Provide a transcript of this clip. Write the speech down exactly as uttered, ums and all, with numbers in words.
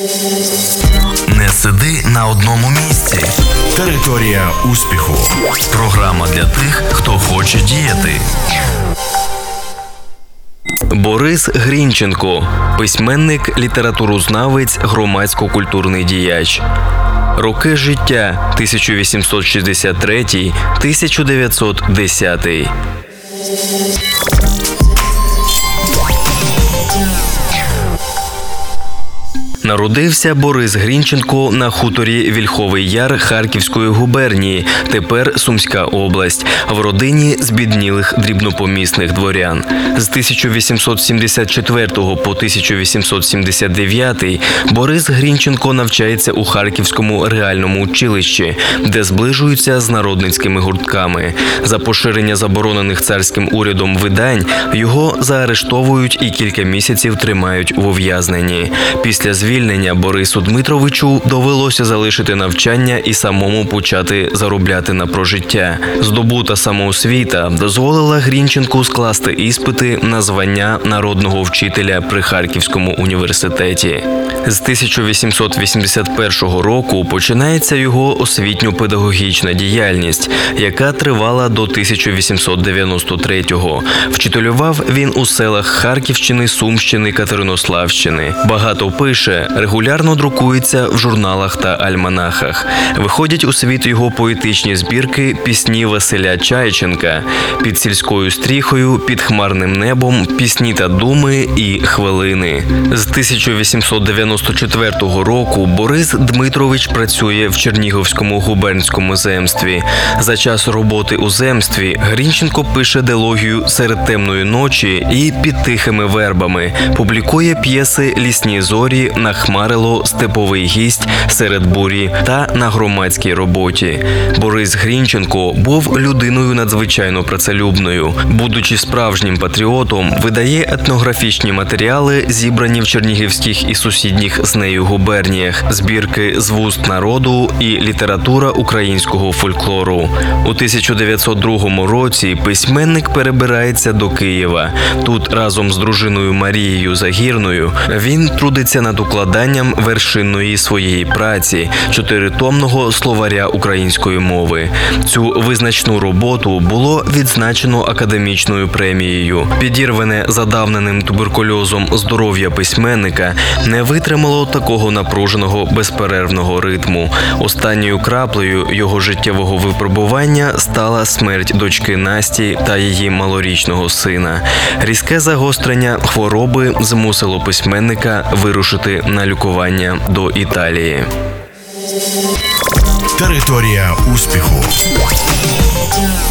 Не сиди на одному місці. Територія успіху. Програма для тих, хто хоче діяти. Борис Грінченко – письменник, літературознавець, громадсько-культурний діяч. Роки життя – тисяча вісімсот шістдесят третій - тисяча дев'ятсот десятий. Народився Борис Грінченко на хуторі Вільховий Яр Харківської губернії, тепер Сумська область, в родині збіднілих дрібнопомісних дворян. З тисяча вісімсот сімдесят четвертого по тисяча вісімсот сімдесят дев'ятий Борис Грінченко навчається у Харківському реальному училищі, де зближується з народницькими гуртками. За поширення заборонених царським урядом видань його заарештовують і кілька місяців тримають в ув'язненні. Після звільнення Борису Дмитровичу довелося залишити навчання і самому почати заробляти на прожиття. Здобута самоосвіта дозволила Грінченку скласти іспити на звання народного вчителя при Харківському університеті. З тисяча вісімсот вісімдесят першого року починається його освітньо-педагогічна діяльність, яка тривала до тисяча вісімсот дев'яносто третього. Вчителював він у селах Харківщини, Сумщини, Катеринославщини. Багато пише, регулярно друкується в журналах та альманахах. Виходять у світ його поетичні збірки «Пісні Василя Чайченка», «Під сільською стріхою», «Під хмарним небом», «Пісні та думи» і «Хвилини». З тисяча вісімсот дев'яносто четвертого року Борис Дмитрович працює в Чернігівському губернському земстві. За час роботи у земстві Грінченко пише дилогію «Серед темної ночі» і «Під тихими вербами», публікує п'єси «Лісні зорі», «Нахмарило», «Степовий гість», «Серед бурі» та «На громадській роботі». Борис Грінченко був людиною надзвичайно працелюбною. Будучи справжнім патріотом, видає етнографічні матеріали, зібрані в чернігівських і сусідніх з нею губерніях, збірки «З вуст народу» і «Література українського фольклору». У тисяча дев'ятсот другому році письменник перебирається до Києва. Тут разом з дружиною Марією Загірною він трудиться над укладанням вершинної своєї праці – чотиритомного словаря української мови. Цю визначну роботу було відзначено академічною премією. Підірване задавненим туберкульозом здоров'я письменника не витримало такого напруженого безперервного ритму. Останньою краплею його життєвого випробування стала смерть дочки Насті та її малорічного сина. Різке загострення хвороби змусило письменника вирушити на лікування до Італії. Територія успіху.